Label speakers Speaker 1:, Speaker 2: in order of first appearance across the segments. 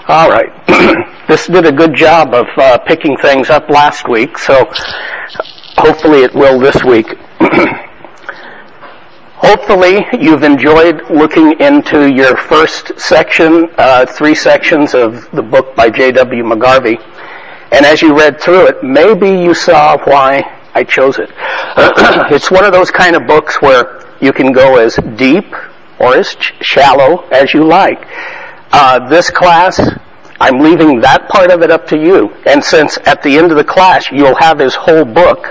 Speaker 1: All right. This did a good job of picking things up last week, so hopefully it will this week. Hopefully you've enjoyed looking into your first section, 3 sections of the book by J.W. McGarvey. And as you read through it, maybe you saw why I chose it. It's one of those kind of books where you can go as deep or as shallow as you like. This class, I'm leaving that part of it up to you. And since at the end of the class you'll have his whole book,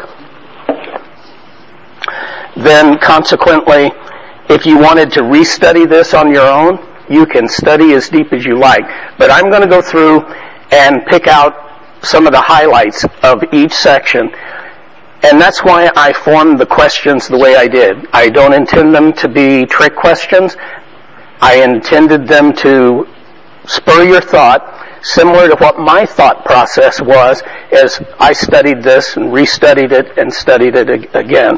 Speaker 1: then consequently, if you wanted to restudy this on your own, you can study as deep as you like. But I'm going to go through and pick out some of the highlights of each section. And that's why I formed the questions the way I did. I don't intend them to be trick questions. I intended them to spur your thought, similar to what my thought process was as I studied this and restudied it and studied it again.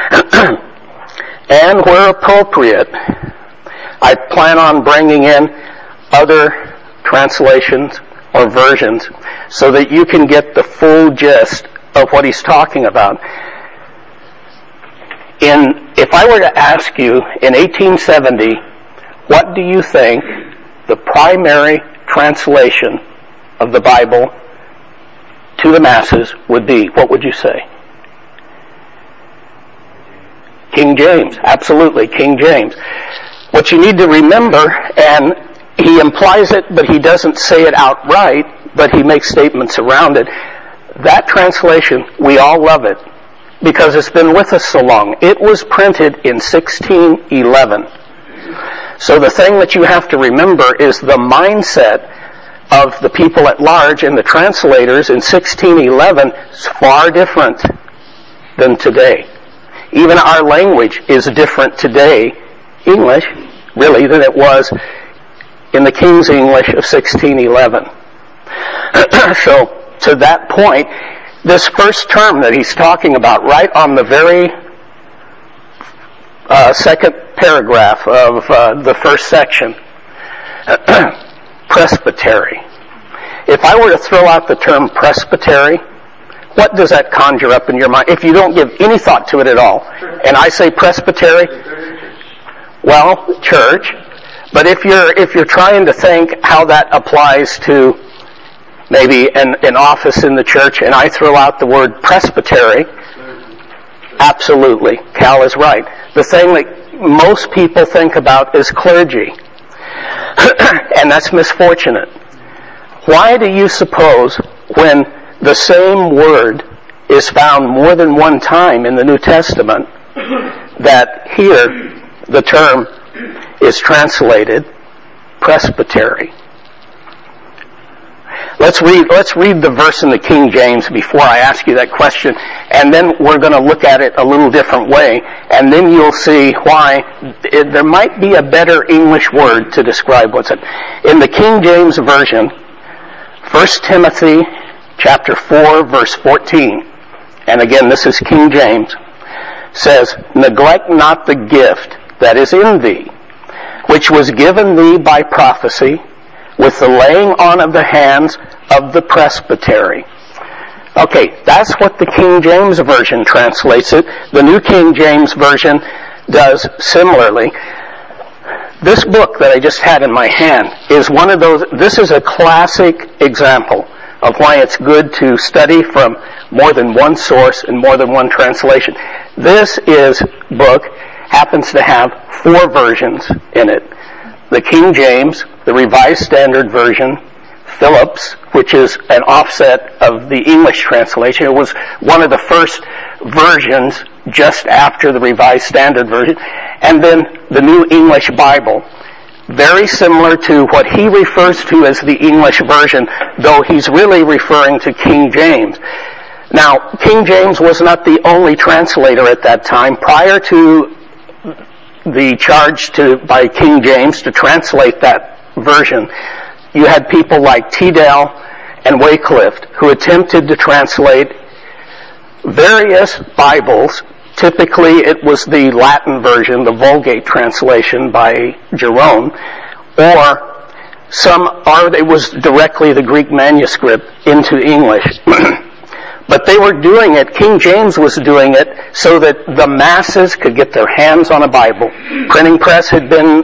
Speaker 1: And where appropriate, I plan on bringing in other translations or versions so that you can get the full gist of what he's talking about. If I were to ask you in 1870, what do you think the primary translation of the Bible to the masses would be? What would you say? King James. Absolutely, King James. What you need to remember, and he implies it, but he doesn't say it outright, but he makes statements around it. That translation, we all love it because it's been with us so long. It was printed in 1611. So the thing that you have to remember is the mindset of the people at large and the translators in 1611 is far different than today. Even our language is different today, English, really, than it was in the King's English of 1611. So, to that point, this first term that he's talking about, right on the very second paragraph of the first section, presbytery. If I were to throw out the term presbytery, what does that conjure up in your mind? If you don't give any thought to it at all, and I say presbytery, well, church. But if you're trying to think how that applies to maybe an office in the church, and I throw out the word presbytery, absolutely, Cal is right. The thing that most people think about is clergy, and that's misfortunate. Why do you suppose when the same word is found more than one time in the New Testament that here the term is translated presbytery? Let's read the verse in the King James before I ask you that question, and then we're going to look at it a little different way, and then you'll see why there might be a better English word to describe what's it. In the King James Version, 1 Timothy chapter 4, verse 14, and again this is King James, says, "Neglect not the gift that is in thee, which was given thee by prophecy, with the laying on of the hands of the presbytery." Okay, that's what the King James Version translates it. The New King James Version does similarly. This book that I just had in my hand is one of those, this is a classic example of why it's good to study from more than one source and more than one translation. This book happens to have 4 versions in it. The King James, the Revised Standard Version, Phillips, which is an offset of the English translation. It was one of the first versions just after the Revised Standard Version. And then the New English Bible, very similar to what he refers to as the English version, though he's really referring to King James. Now, King James was not the only translator at that time. Prior to the charge by King James to translate that version, you had people like Tyndale and Wycliffe who attempted to translate various Bibles. Typically it was the Latin version, the Vulgate translation by Jerome, or it was directly the Greek manuscript into English. But they were doing it, King James was doing it, so that the masses could get their hands on a Bible. Printing press had been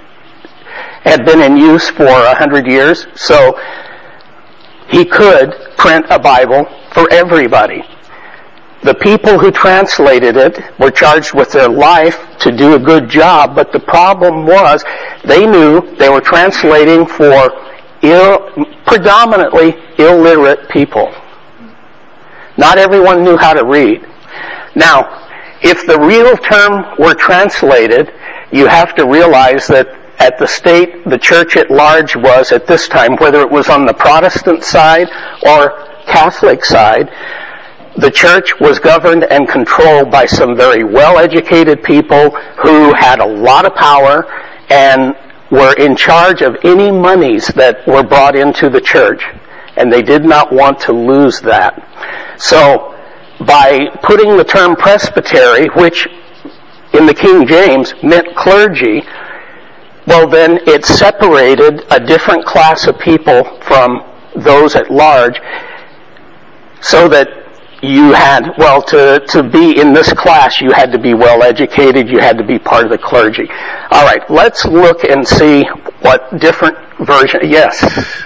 Speaker 1: in use for 100 years, so he could print a Bible for everybody. The people who translated it were charged with their life to do a good job, but the problem was they knew they were translating for predominantly illiterate people. Not everyone knew how to read. Now, if the real term were translated, you have to realize that at the state, the church at large was at this time, whether it was on the Protestant side or Catholic side, the church was governed and controlled by some very well-educated people who had a lot of power and were in charge of any monies that were brought into the church. And they did not want to lose that. So, by putting the term presbytery, which in the King James meant clergy, well then it separated a different class of people from those at large, so that you had, to be in this class, you had to be well educated, you had to be part of the clergy. All right, let's look and see what different version. Yes.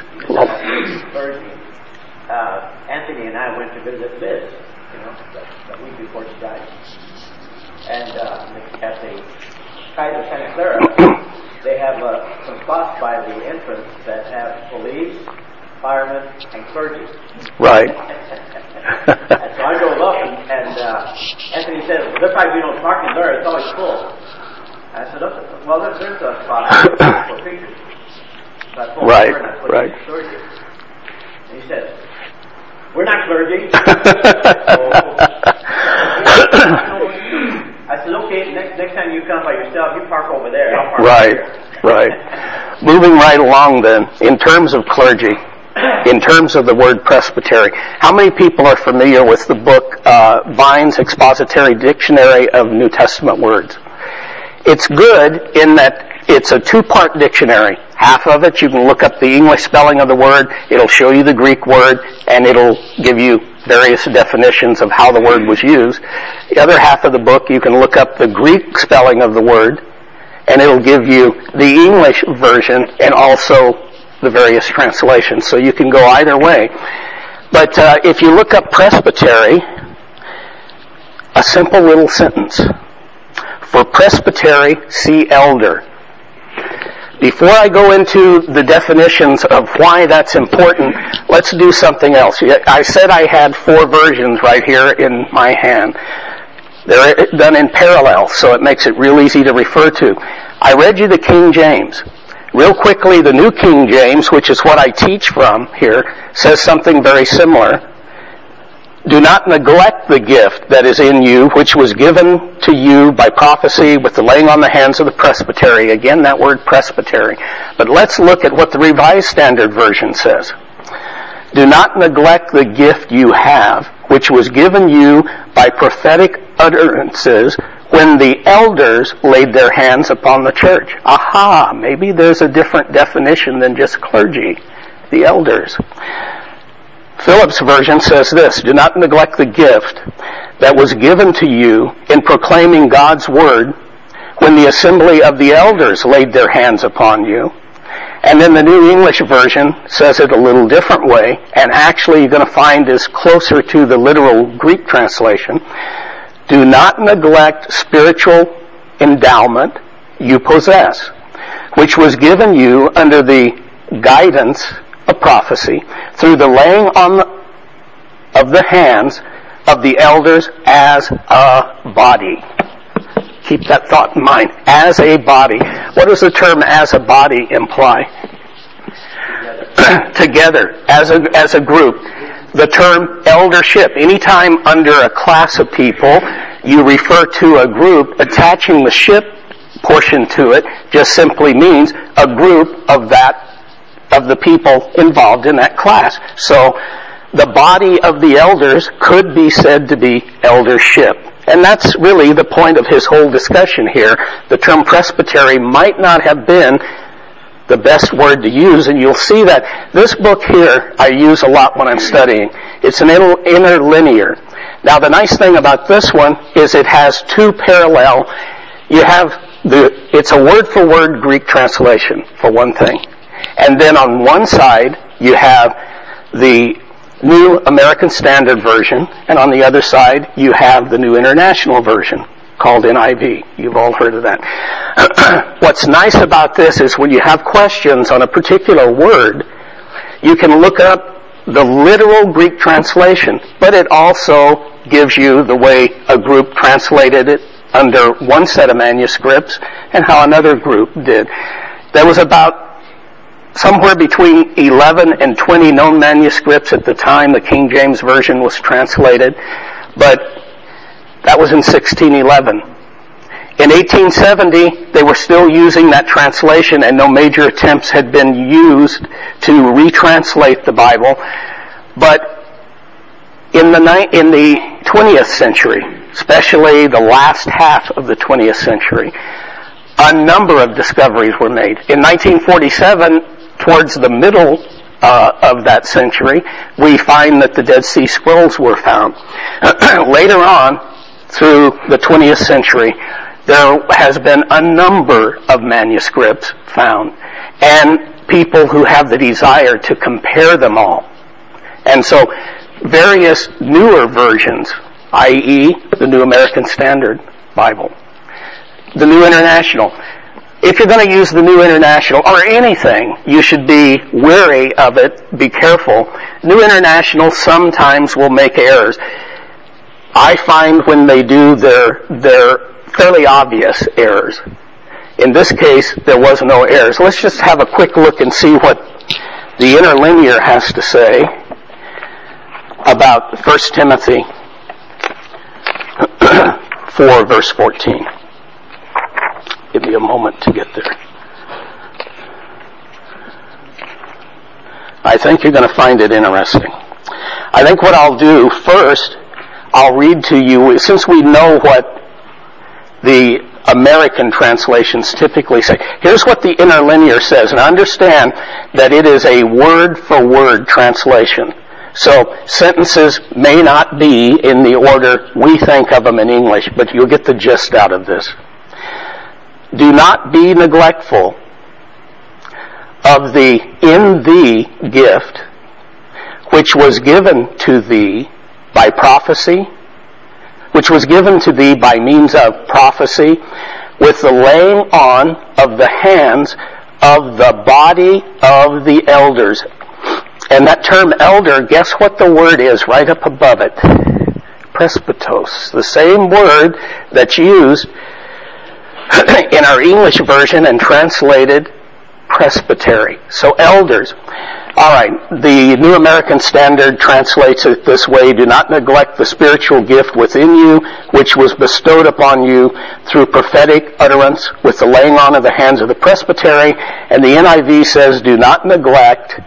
Speaker 2: Anthony and I went to visit Liz, the week before she died. And at the site of Santa Clara, they have some spots by the entrance that have police, firemen, and clergy.
Speaker 1: Right.
Speaker 2: And so I drove up, and Anthony said, "There'll probably be no parking there. It's always full." I said, "Well, there's a spot for preachers." So I pulled over and I put in clergy. And he said, "We're not clergy." I said, "Okay, next time you come by yourself, you park over there. I'll park over here."
Speaker 1: Right. Moving right along then, in terms of clergy, in terms of the word presbytery, how many people are familiar with the book Vine's Expository Dictionary of New Testament Words? It's good in that it's a two-part dictionary. Half of it, you can look up the English spelling of the word, it'll show you the Greek word, and it'll give you various definitions of how the word was used. The other half of the book, you can look up the Greek spelling of the word, and it'll give you the English version and also the various translations. So you can go either way. But if you look up presbytery, a simple little sentence. For presbytery, see elder. Before I go into the definitions of why that's important, let's do something else. I said I had 4 versions right here in my hand. They're done in parallel, so it makes it real easy to refer to. I read you the King James. Real quickly, the New King James, which is what I teach from here, says something very similar. Do not neglect the gift that is in you, which was given to you by prophecy with the laying on the hands of the presbytery. Again, that word presbytery. But let's look at what the Revised Standard Version says. Do not neglect the gift you have, which was given you by prophetic utterances when the elders laid their hands upon the church. Aha, maybe there's a different definition than just clergy, the elders. Phillips' version says this, do not neglect the gift that was given to you in proclaiming God's word when the assembly of the elders laid their hands upon you. And then the New English Version says it a little different way, and actually you're going to find is closer to the literal Greek translation. Do not neglect spiritual endowment you possess, which was given you under the guidance of prophecy through the laying on of the hands of the elders as a body. Keep that thought in mind. As a body. What does the term as a body imply? Together. As a group. The term eldership. Anytime under a class of people, you refer to a group, attaching the ship portion to it just simply means a group of the people involved in that class. So the body of the elders could be said to be eldership. And that's really the point of his whole discussion here. The term presbytery might not have been the best word to use, and you'll see that this book here I use a lot when I'm studying. It's an interlinear. Now the nice thing about this one is it has two parallel. You have it's a word-for-word Greek translation, for one thing. And then on one side, you have the New American Standard Version, and on the other side, you have the New International Version, called NIV. You've all heard of that. What's nice about this is when you have questions on a particular word, you can look up the literal Greek translation, but it also gives you the way a group translated it under one set of manuscripts and how another group did. There was about somewhere between 11 and 20 known manuscripts at the time the King James Version was translated, but that was in 1611. In 1870, they were still using that translation, and no major attempts had been used to retranslate the Bible. But in the 20th century, especially the last half of the 20th century, a number of discoveries were made. In 1947, towards the middle of that century, we find that the Dead Sea Scrolls were found. Later on, through the 20th century, there has been a number of manuscripts found, and people who have the desire to compare them all. And so, various newer versions, i.e., the New American Standard Bible, the New International. If you're going to use the New International, or anything, you should be wary of it, be careful. New International sometimes will make errors. I find when they do, they're fairly obvious errors. In this case, there was no errors. Let's just have a quick look and see what the interlinear has to say about 1 Timothy 4, verse 14. Give me a moment to get there. I think you're going to find it interesting. I think what I'll do first, I'll read to you, since we know what the American translations typically say. Here's what the interlinear says, and understand that it is a word-for-word translation. So sentences may not be in the order we think of them in English, but you'll get the gist out of this. Do not be neglectful of the in thee gift, which was given to thee by prophecy, which was given to thee by means of prophecy, with the laying on of the hands of the body of the elders. And that term elder, guess what the word is right up above it? Presbytos. The same word that's used in our English version and translated presbytery. So elders. All right, the New American Standard translates it this way: do not neglect the spiritual gift within you, which was bestowed upon you through prophetic utterance with the laying on of the hands of the presbytery. And the NIV says, do not neglect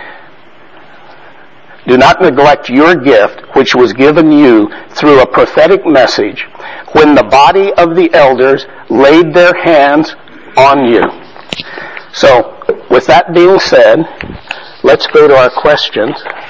Speaker 1: your gift, which was given you through a prophetic message, when the body of the elders laid their hands on you. So, with that being said, let's go to our questions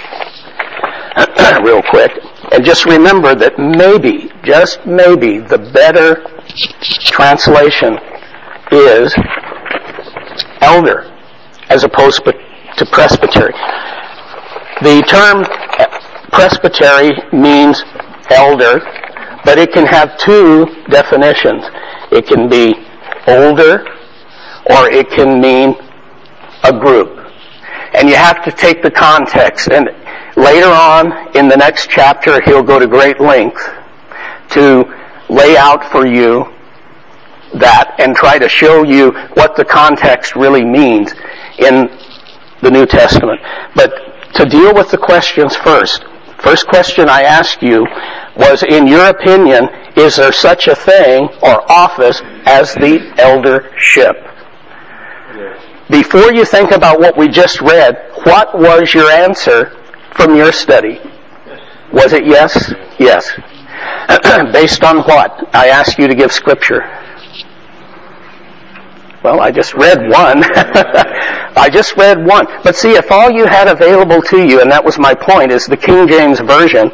Speaker 1: real quick. And just remember that maybe, just maybe, the better translation is elder as opposed to presbytery. The term presbytery means elder, but it can have two definitions. It can be older, or it can mean a group. And you have to take the context. And later on in the next chapter, he'll go to great length to lay out for you that and try to show you what the context really means in the New Testament. But to deal with the questions first question I asked you was, in your opinion, is there such a thing or office as the eldership? Before you think about what we just read, what was your answer from your study? Was it yes? Yes. Based on what? I asked you to give scripture. Well, I just read one. I just read one. But see, if all you had available to you, and that was my point, is the King James Version,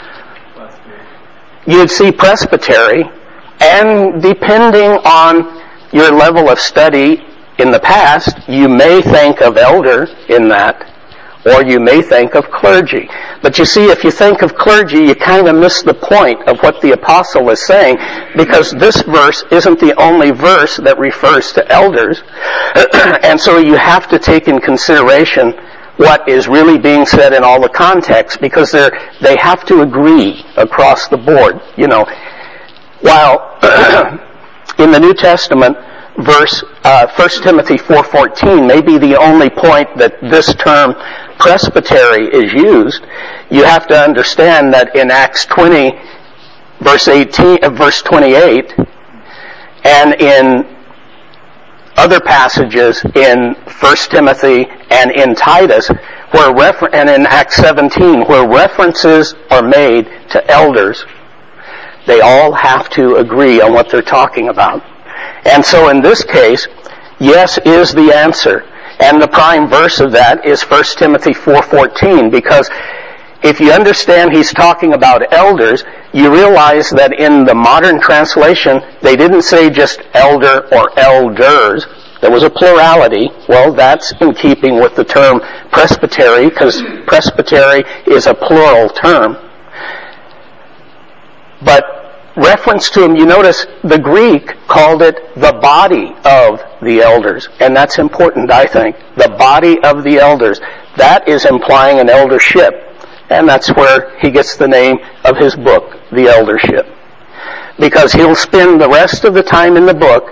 Speaker 1: you'd see presbytery, and depending on your level of study in the past, you may think of elder in that, or you may think of clergy. But you see, if you think of clergy, you kind of miss the point of what the apostle is saying, because this verse isn't the only verse that refers to elders. And so you have to take in consideration what is really being said in all the context, because they have to agree across the board. You know, while in the New Testament, verse 1 Timothy 4:14 may be the only point that this term presbytery is used, you have to understand that in Acts 20, verse 28, and in other passages in 1 Timothy and in Titus, and in Acts 17, where references are made to elders, they all have to agree on what they're talking about. And so in this case, yes is the answer. And the prime verse of that is 1 Timothy 4:14, because if you understand he's talking about elders, you realize that in the modern translation, they didn't say just elder or elders. There was a plurality. Well, that's in keeping with the term presbytery, because presbytery is a plural term. But reference to him, you notice the Greek called it the body of the elders. And that's important, I think. The body of the elders. That is implying an eldership. And that's where he gets the name of his book, The Eldership. Because he'll spend the rest of the time in the book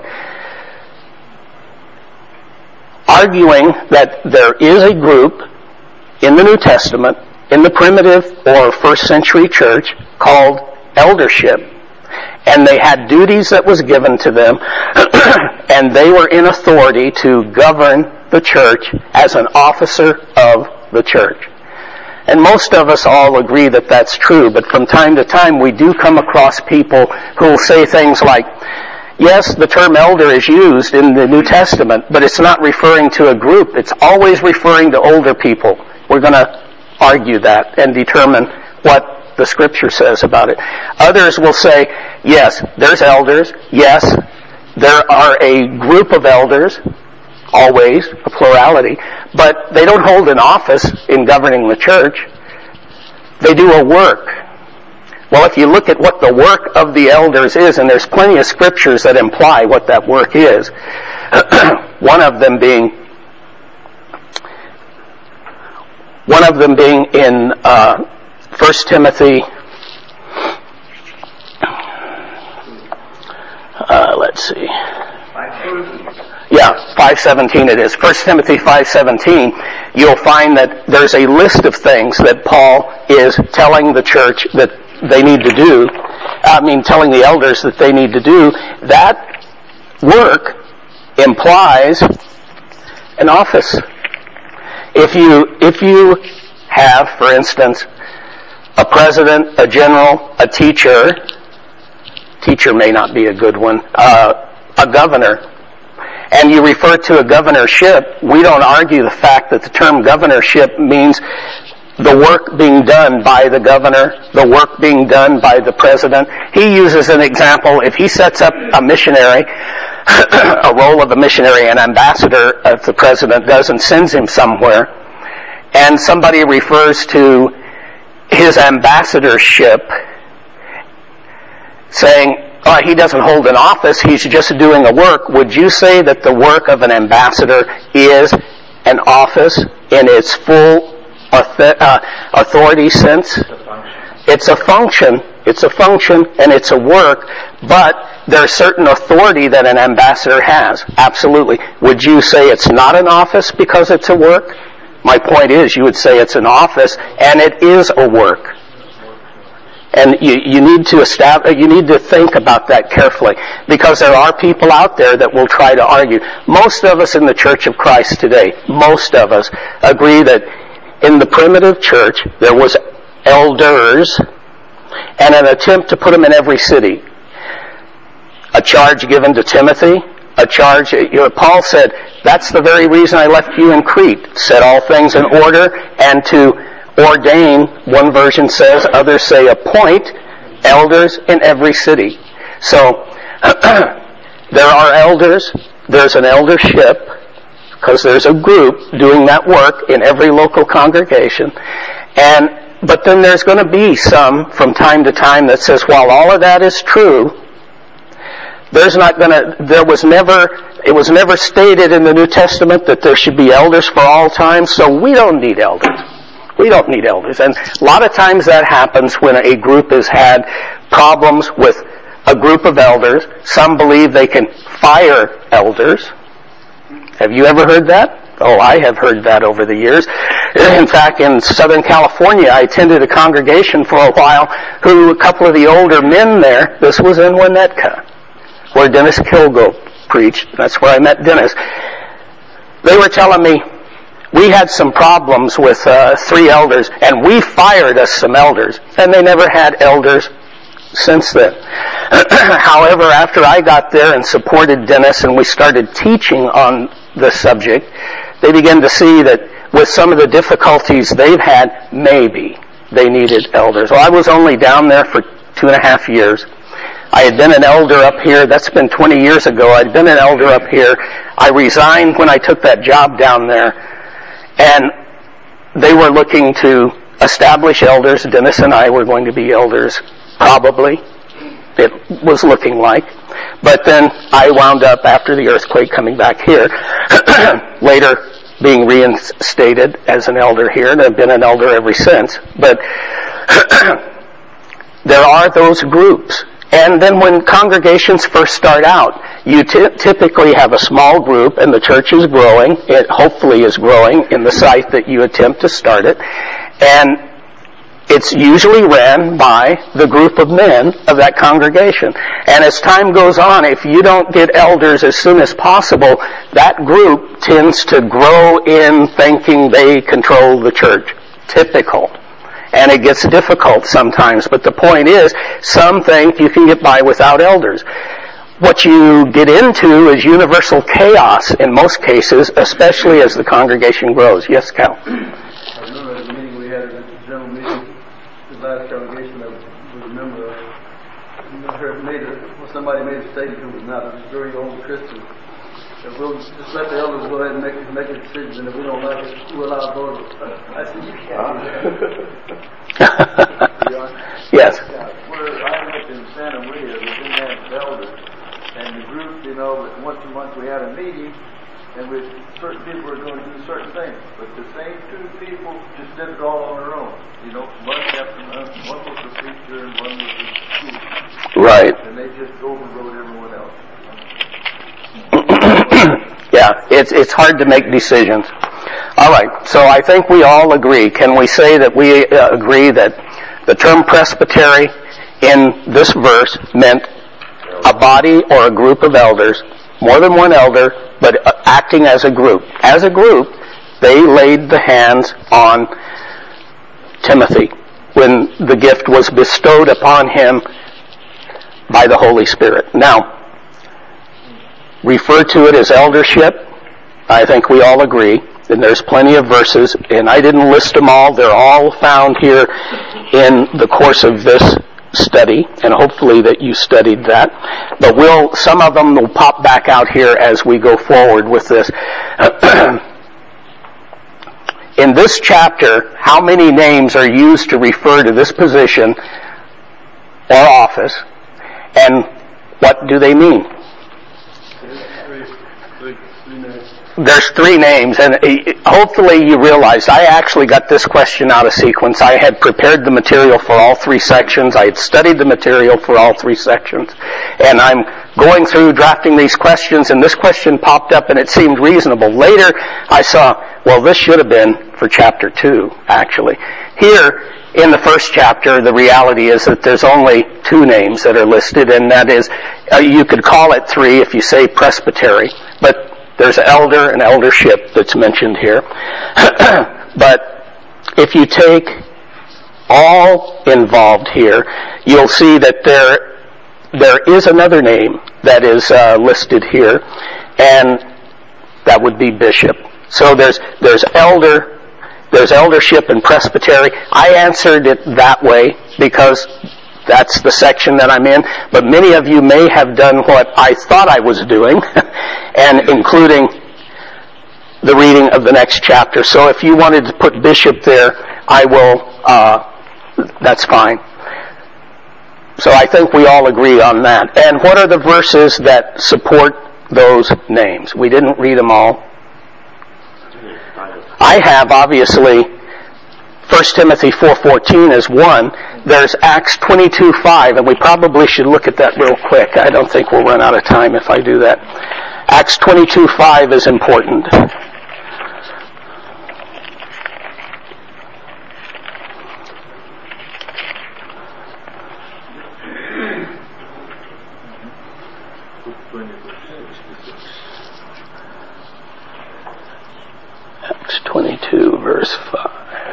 Speaker 1: arguing that there is a group in the New Testament, in the primitive or first century church, called eldership. And they had duties that was given to them, and they were in authority to govern the church as an officer of the church. And most of us all agree that that's true, but from time to time we do come across people who will say things like, yes, the term elder is used in the New Testament, but it's not referring to a group. It's always referring to older people. We're going to argue that and determine what the Scripture says about it. Others will say, yes, there's elders. Yes, there are a group of elders, always a plurality, but they don't hold an office in governing the church. They do a work. Well, if you look at what the work of the elders is, and there's plenty of scriptures that imply what that work is, one of them being in 1 Timothy, let's see. 5:17 it is. 1 Timothy 5:17, you'll find that there's a list of things that Paul is telling the church that they need to do. Telling the elders that they need to do. That work implies an office. If you have, for instance, a president, a general, a teacher may not be a good one, a governor, and you refer to a governorship, we don't argue the fact that the term governorship means the work being done by the governor, the work being done by the president. He uses an example. If he sets up a missionary, a role of a missionary, an ambassador, if the president does, and sends him somewhere, and somebody refers to his ambassadorship, saying, oh, he doesn't hold an office, he's just doing a work, would you say that the work of an ambassador is an office in its full authority sense? It's a function, and it's a work, but there's certain authority that an ambassador has. Absolutely. Would you say it's not an office because it's a work? My point is, you would say it's an office, and it is a work. And you need to think about that carefully, because there are people out there that will try to argue. Most of us in the Church of Christ today, most of us agree that in the primitive church there was elders, and an attempt to put them in every city. A charge given to Timothy a charge. Paul said, that's the very reason I left you in Crete. Set all things in order, and to ordain, one version says, others say appoint, elders in every city. So, there are elders, there's an eldership, because there's a group doing that work in every local congregation. But then there's going to be some from time to time that says, while all of that is true, it was never stated in the New Testament that there should be elders for all time, so we don't need elders. We don't need elders. And a lot of times that happens when a group has had problems with a group of elders. Some believe they can fire elders. Have you ever heard that? Oh, I have heard that over the years. In fact, in Southern California, I attended a congregation for a while who a couple of the older men there, this was in Winnetka, where Dennis Kilgo preached. That's where I met Dennis. They were telling me, we had some problems with 3 elders, and we fired us some elders, and they never had elders since then. However, after I got there and supported Dennis and we started teaching on the subject, they began to see that with some of the difficulties they've had, maybe they needed elders. Well, I was only down there for 2.5 years. I had been an elder up here. That's been 20 years ago. I'd been an elder up here. I resigned when I took that job down there. And they were looking to establish elders. Dennis and I were going to be elders, probably. It was looking like. But then I wound up, after the earthquake, coming back here. Later, being reinstated as an elder here, and I've been an elder ever since. But there are those groups. And then when congregations first start out, you typically have a small group, and the church is growing. It hopefully is growing in the site that you attempt to start it. And it's usually ran by the group of men of that congregation. And as time goes on, if you don't get elders as soon as possible, that group tends to grow in thinking they control the church. Typical. And it gets difficult sometimes. But the point is, some think you can get by without elders. What you get into is universal chaos in most cases, especially as the congregation grows. Yes, Cal?
Speaker 3: I remember at the meeting we had, at the general meeting, the last congregation that was a member of, somebody made a statement who was not a very old Christian. If we'll just let the elders go ahead and make a decision, and if we don't like it, we'll allow voters. I said, you can't do that.
Speaker 1: Yes.
Speaker 3: Where I lived in Santa Maria, we didn't have elders. And the group, once a month we had a meeting, and with certain people were going to do certain things. But the same 2 people just did it all on their own. One captain, one was the preacher, and one was the school.
Speaker 1: Right.
Speaker 3: And they just overrode everyone else.
Speaker 1: Yeah, it's hard to make decisions. All right, so I think we all agree. Can we say that we agree that the term presbytery in this verse meant a body or a group of elders, more than one elder, but acting as a group? As a group, they laid the hands on Timothy when the gift was bestowed upon him by the Holy Spirit. Now, refer to it as eldership. I think we all agree. And there's plenty of verses, and I didn't list them all. They're all found here in the course of this study, and hopefully that you studied that. But some of them will pop back out here as we go forward with this. In this chapter, how many names are used to refer to this position or office, and what do they mean? There's 3 names, and hopefully you realize I actually got this question out of sequence. I had prepared the material for all 3 sections. I had studied the material for all 3 sections. And I'm going through drafting these questions, and this question popped up, and it seemed reasonable. Later, I saw, well, this should have been for chapter 2, actually. Here, in the first chapter, the reality is that there's only 2 names that are listed, and that is, you could call it 3 if you say presbytery, but there's elder and eldership that's mentioned here. But if you take all involved here, you'll see that there is another name that is listed here, and that would be bishop. So there's eldership and presbytery. I answered it that way because that's the section that I'm in, but many of you may have done what I thought I was doing, and including the reading of the next chapter. So if you wanted to put bishop there, I will, that's fine. So I think we all agree on that. And what are the verses that support those names? We didn't read them all. I have, obviously, 1 Timothy 4:14 is one. There's Acts 22:5, and we probably should look at that real quick. I don't think we'll run out of time if I do that. Acts 22:5 is important. Acts 22, verse 5.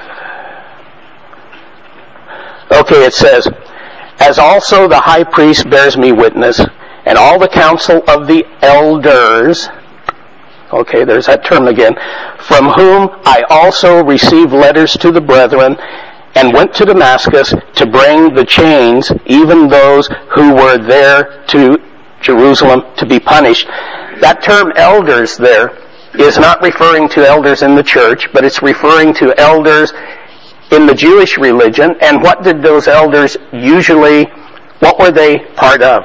Speaker 1: Okay, it says, "As also the high priest bears me witness, and all the council of the elders," okay, there's that term again, "from whom I also received letters to the brethren, and went to Damascus to bring the chains, even those who were there to Jerusalem to be punished." That term elders there is not referring to elders in the church, but it's referring to elders in the Jewish religion. And what did those elders what were they part of?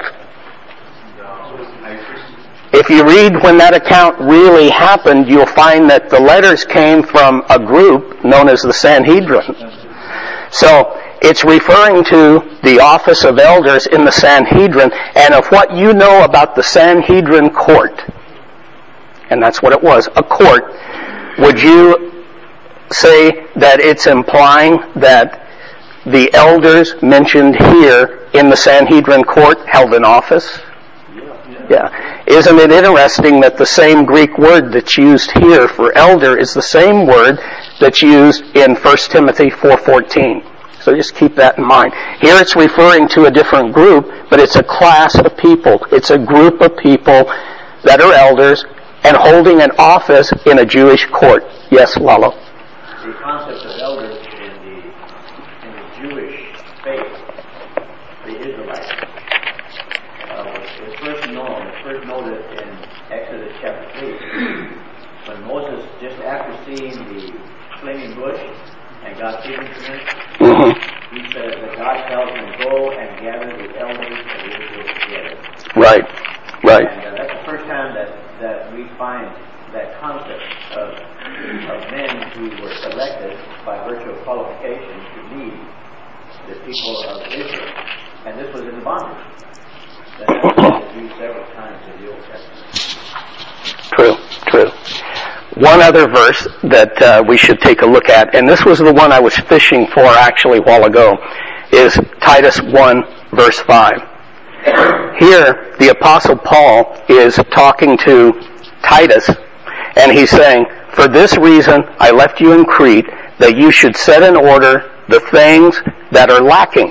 Speaker 1: If you read when that account really happened, you'll find that the letters came from a group known as the Sanhedrin. So it's referring to the office of elders in the Sanhedrin, and of what you know about the Sanhedrin court. And that's what it was, a court. Would you say that it's implying that the elders mentioned here in the Sanhedrin court held an office? Yeah. Isn't it interesting that the same Greek word that's used here for elder is the same word that's used in 1 Timothy 4:14? So just keep that in mind. Here it's referring to a different group, but it's a class of people. It's a group of people that are elders and holding an office in a Jewish court. Yes, Lalo?
Speaker 2: The concept of elders in the Jewish faith, the Israelites, was first noted in Exodus chapter 3, when Moses, just after seeing the flaming bush and God speaking to him, he said that God tells him, "Go and gather the elders of Israel together."
Speaker 1: Right.
Speaker 2: And that's the first time that we find that concept of men who were selected by virtue of qualification to lead the people of Israel. And this was in the bondage. That was used several times in the Old Testament.
Speaker 1: True. One other verse that we should take a look at, and this was the one I was fishing for actually a while ago, is Titus 1, verse 5. Here, the Apostle Paul is talking to Titus, and he's saying, "For this reason I left you in Crete, that you should set in order the things that are lacking."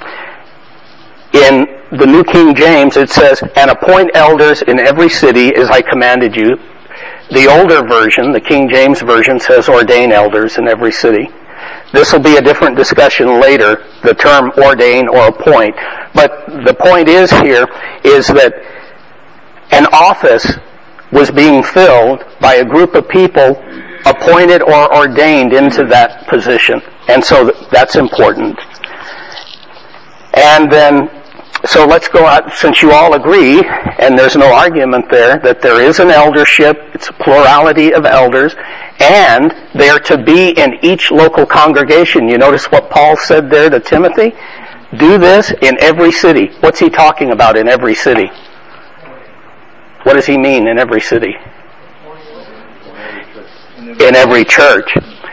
Speaker 1: In the New King James, it says, "And appoint elders in every city as I commanded you." The older version, the King James Version, says ordain elders in every city. This will be a different discussion later, the term ordain or appoint. But the point is here is that an office was being filled by a group of people appointed or ordained into that position. And so that's important. And then, so let's go out, since you all agree, and there's no argument there, that there is an eldership, it's a plurality of elders, and they are to be in each local congregation. You notice what Paul said there to Timothy? Do this in every city. What's he talking about in every city? What does he mean in every city? In every church.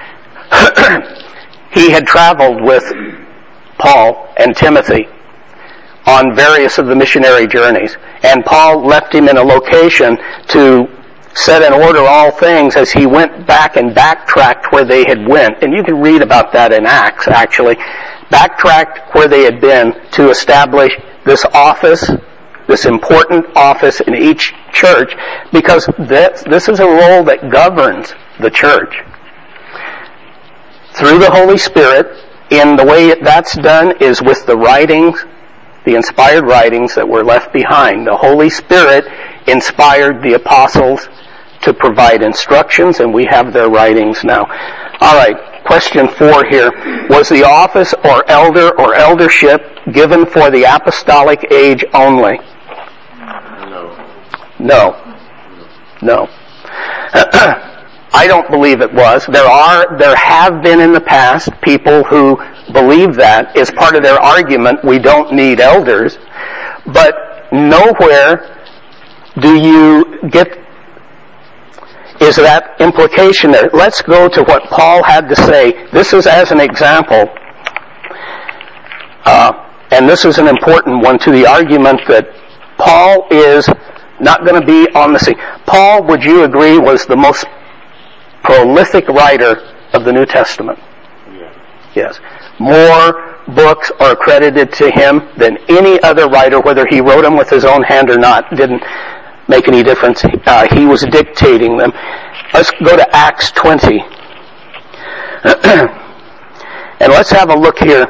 Speaker 1: He had traveled with Paul and Timothy on various of the missionary journeys. And Paul left him in a location to set in order all things as he went back and backtracked where they had went. And you can read about that in Acts, actually. Backtracked where they had been to establish this office this important office in each church, because this is a role that governs the church. Through the Holy Spirit, in the way that's done is with the writings, the inspired writings that were left behind. The Holy Spirit inspired the apostles to provide instructions, and we have their writings now. All right, question 4 here. Was the office or elder or eldership given for the apostolic age only? No. I don't believe it was. There have been in the past people who believe that. As part of their argument, we don't need elders. But nowhere do you get is that implication there. Let's go to what Paul had to say. This is as an example, and this is an important one to the argument that Paul is not going to be on the scene. Paul, would you agree, was the most prolific writer of the New Testament? Yes. More books are accredited to him than any other writer, whether he wrote them with his own hand or not. Didn't make any difference. He was dictating them. Let's go to Acts 20. And let's have a look here.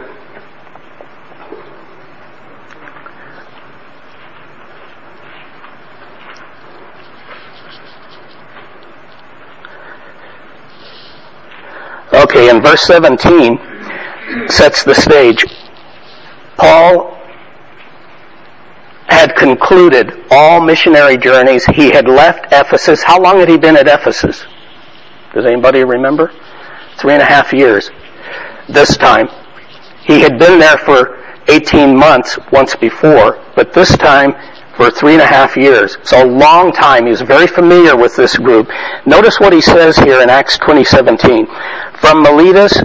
Speaker 1: Okay, in verse 17 sets the stage. Paul had concluded all missionary journeys. He had left Ephesus. How long had he been at Ephesus? Does anybody remember? 3.5 years. This time. He had been there for 18 months once before, but this time for 3.5 years. So a long time. He was very familiar with this group. Notice what he says here in Acts 20:17. From Miletus,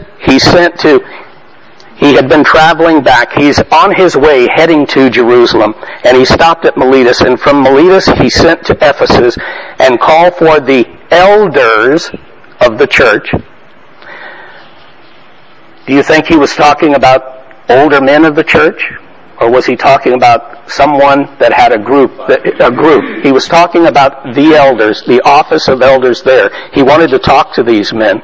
Speaker 1: he had been traveling back. He's on his way heading to Jerusalem, and he stopped at Miletus, and from Miletus he sent to Ephesus and called for the elders of the church. Do you think he was talking about older men of the church? Or was he talking about someone that had a group? He was talking about the elders, the office of elders there. He wanted to talk to these men.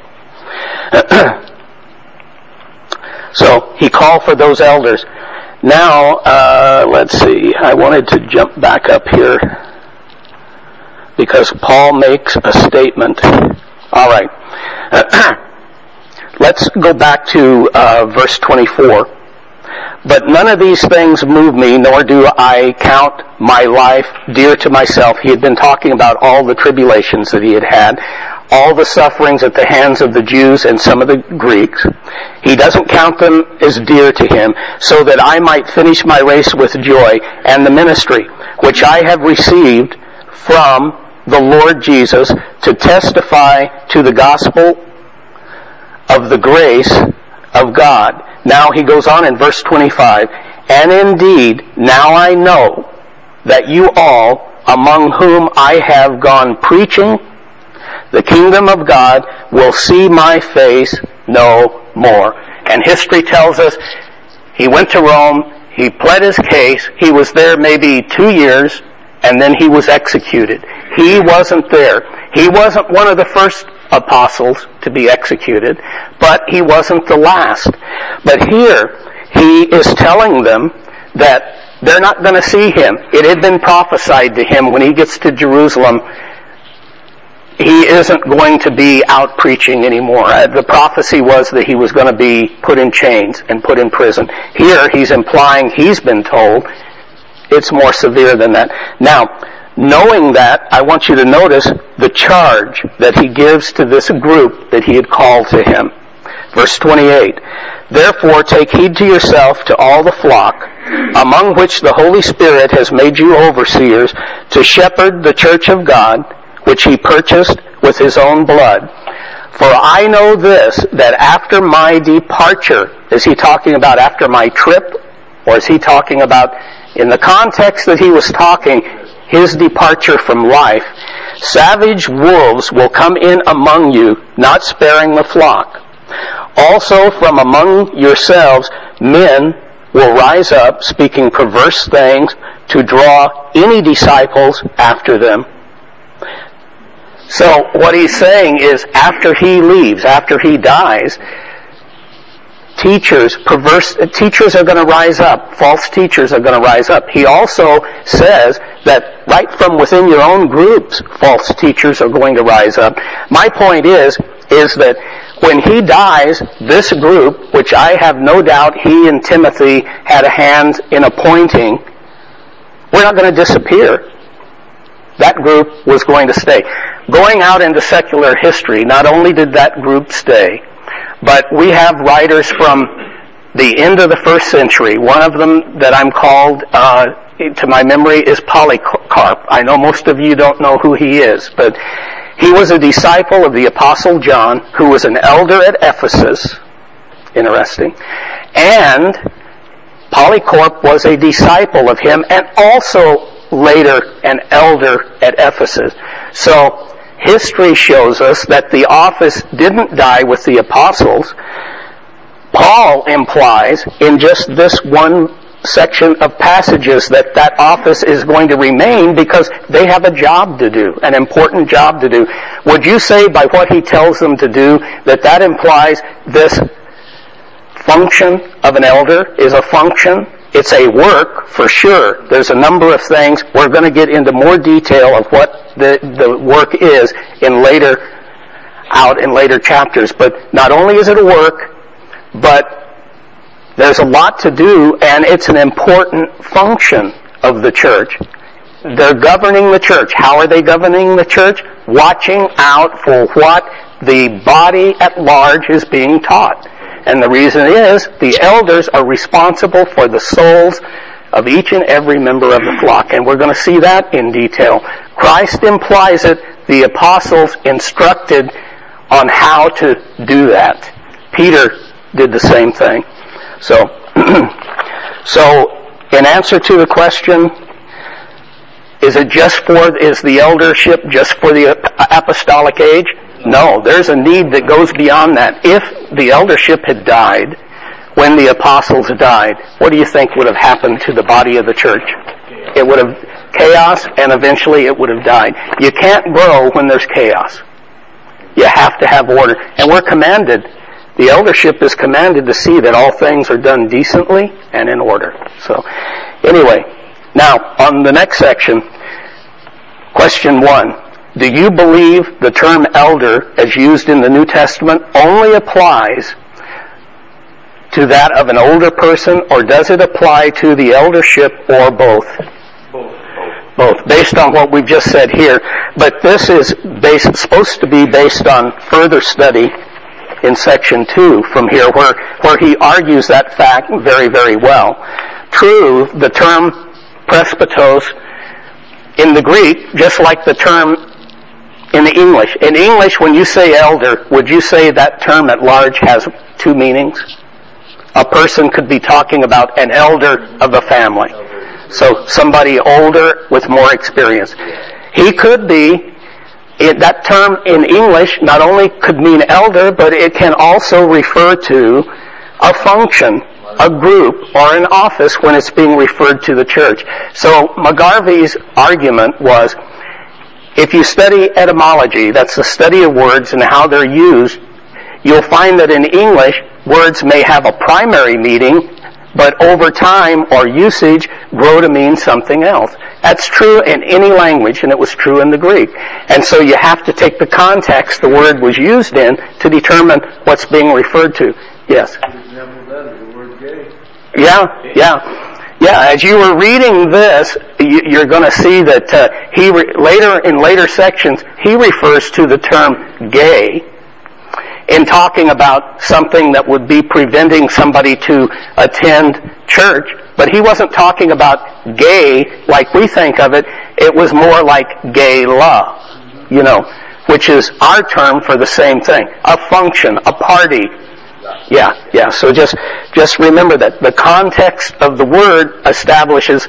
Speaker 1: So he called for those elders. Now, let's see. I wanted to jump back up here because Paul makes a statement. All right. Let's go back to verse 24. But none of these things move me, nor do I count my life dear to myself. He had been talking about all the tribulations that he had had, all the sufferings at the hands of the Jews and some of the Greeks. He doesn't count them as dear to him, so that I might finish my race with joy and the ministry, which I have received from the Lord Jesus, to testify to the gospel of the grace of God. Now he goes on in verse 25, and indeed, now I know that you all, among whom I have gone preaching the kingdom of God, will see my face no more. And history tells us he went to Rome, he pled his case, he was there maybe 2 years, and then he was executed. He wasn't there. He wasn't one of the first apostles to be executed, but he wasn't the last. But here, he is telling them that they're not going to see him. It had been prophesied to him when he gets to Jerusalem, he isn't going to be out preaching anymore. The prophecy was that he was going to be put in chains and put in prison. Here, he's implying he's been told it's more severe than that. Now, knowing that, I want you to notice the charge that he gives to this group that he had called to him. Verse 28, therefore take heed to yourself to all the flock, among which the Holy Spirit has made you overseers, to shepherd the church of God, which he purchased with his own blood. For I know this, that after my departure, is he talking about after my trip, or is he talking about, in the context that he was talking, his departure from life, savage wolves will come in among you, not sparing the flock. Also from among yourselves men will rise up, speaking perverse things, to draw any disciples after them. So what he's saying is, after he leaves, after he dies, perverse teachers are going to rise up. False teachers are going to rise up. He also says that right from within your own groups, false teachers are going to rise up. My point is that when he dies, this group, which I have no doubt he and Timothy had a hand in appointing, we're not going to disappear. That group was going to stay. Going out into secular history, not only did that group stay, but we have writers from the end of the first century. One of them that I'm called to my memory is Polycarp. I know most of you don't know who he is, but he was a disciple of the Apostle John, who was an elder at Ephesus. Interesting. And Polycarp was a disciple of him, and also later an elder at Ephesus. So history shows us that the office didn't die with the apostles. Paul implies in just this one section of passages that office is going to remain because they have a job to do, an important job to do. Would you say by what he tells them to do that implies this function of an elder is a function? It's a work, for sure. There's a number of things. We're going to get into more detail of what the work is in later chapters. But not only is it a work, but there's a lot to do, and it's an important function of the church. They're governing the church. How are they governing the church? Watching out for what the body at large is being taught. And the reason is, the elders are responsible for the souls of each and every member of the flock. And we're going to see that in detail. Christ implies it. The apostles instructed on how to do that. Peter did the same thing. So in answer to the question, is the eldership just for the apostolic age? No, there's a need that goes beyond that. If the eldership had died when the apostles died, what do you think would have happened to the body of the church? It would have chaos, and eventually it would have died. You can't grow when there's chaos. You have to have order. And we're commanded, the eldership is commanded to see that all things are done decently and in order. So, anyway, now, on the next section, question 1. Do you believe the term elder, as used in the New Testament, only applies to that of an older person, or does it apply to the eldership, or both? Both, based on what we've just said here. But this is supposed to be based on further study in section 2 from here, where he argues that fact very, very well. True, the term presbytos in the Greek, just like the term in the English. In English, when you say elder, would you say that term at large has two meanings? A person could be talking about an elder of a family. So somebody older with more experience. He could be, that term in English not only could mean elder, but it can also refer to a function, a group, or an office when it's being referred to the church. So McGarvey's argument was, if you study etymology, that's the study of words and how they're used, you'll find that in English, words may have a primary meaning, but over time or usage grow to mean something else. That's true in any language, and it was true in the Greek. And so you have to take the context the word was used in to determine what's being referred to. Yes?
Speaker 3: The word gay.
Speaker 1: Yeah. As you were reading this, you're going to see that in later sections, he refers to the term gay in talking about something that would be preventing somebody to attend church. But he wasn't talking about gay like we think of it. It was more like gay love, which is our term for the same thing. A function, a party. Yeah. So just remember that the context of the word establishes